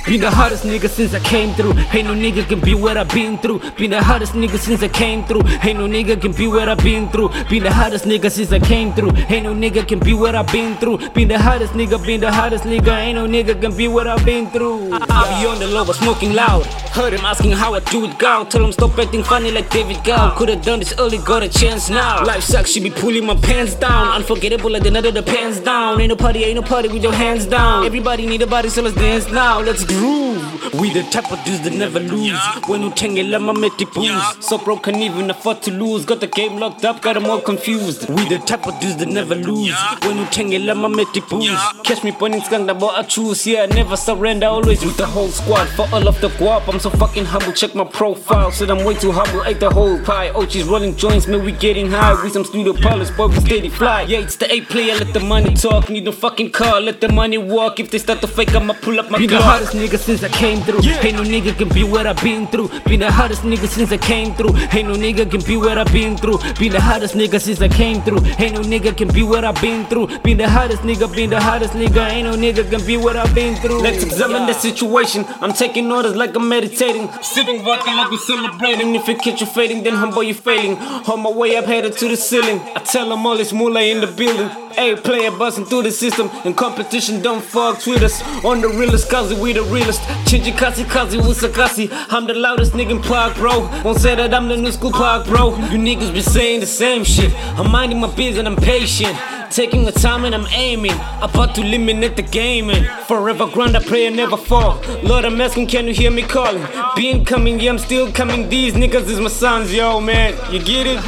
Been the hottest nigga since I came through. Ain't no nigga can be what I've been through. Been the hottest nigga since I came through. Ain't no nigga can be what I've been through. Been the hottest nigga since I came through. Ain't no nigga can be what I've been through. Been the hottest nigga, been the hottest nigga. Ain't no nigga can be what I've been through. I be on the low, but smoking loud. Heard him asking how I do it, go. Tell him stop acting funny like David Gow. Could've done this early, got a chance now. Life sucks, she be pulling my pants down. Unforgettable like the night of the pants down. Ain't no party with your hands down. Everybody need a body, so let's dance now. Let's groove. We the type of dudes that never lose. When you tangle, I'm a metty booze. So broke, can't even afford to lose. Got the game locked up, got them all confused. We the type of dudes that never lose. When you tangle, I'm a metty booze. Catch me pointing skunk, that boy I choose. Yeah, I never surrender, always with the whole squad. For all of the guap, I'm so fucking humble. Check my profile, said I'm way too humble. Ate the whole pie. Oh, she's rolling joints, man, we getting high. With some studio pilots, boy, we steady fly. Yeah, it's the A player, let the money talk. Need no fucking car, let the money walk. If they start to fake, I'ma pull up my Been the hottest nigga since I came through. Ain't no nigga can be what I've been through. Been the hottest nigga since I came through. Ain't no nigga can be what I've been through. Been the hottest nigga since I came through. Ain't no nigga can be what I've been through. Been the hottest nigga, been the hottest nigga. Ain't no nigga can be what I've been through. Let's examine the situation. I'm taking orders like I'm meditating. Sipping vodka like we celebrating. If it catch you fading, then humble you failing. On my way up, headed to the ceiling. I tell them all it's moolah in the building. Hey, player busting through the system. And competition don't fuck with us. On the realest, cause we the realest. Chinji kasi usakasi. I'm the loudest nigga in Park, bro. Won't say that I'm the new school Park, bro. You niggas be saying the same shit. I'm minding my biz and I'm patient. Taking the time and I'm aiming. About to eliminate the gaming. Forever grind, I pray I never fall. Lord, I'm asking, can you hear me calling? Been coming, yeah, I'm still coming. These niggas is my sons, yo, man. You get it?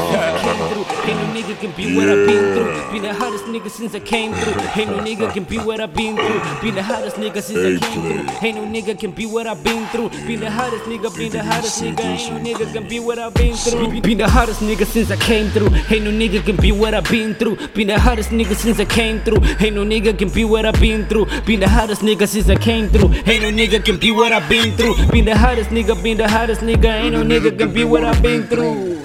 Ain't no nigga can be what I've been through. Been the hottest nigga since I came through. Ain't no nigga can be what I've been through. Been the hottest nigga since I came through. Ain't no nigga can be what I've been through. Been the hottest nigga, been the hottest nigga. Ain't no nigga can be what I've been through. Been the hottest nigga since I came through. Ain't no nigga can be what I've been through. Been the hottest nigga since I came through. Ain't no nigga can be what I've been through. Been the hottest nigga since I came through. Ain't no nigga can be what I've been through. Been the hottest nigga, been the hottest nigga. Ain't no nigga can be what I've been through.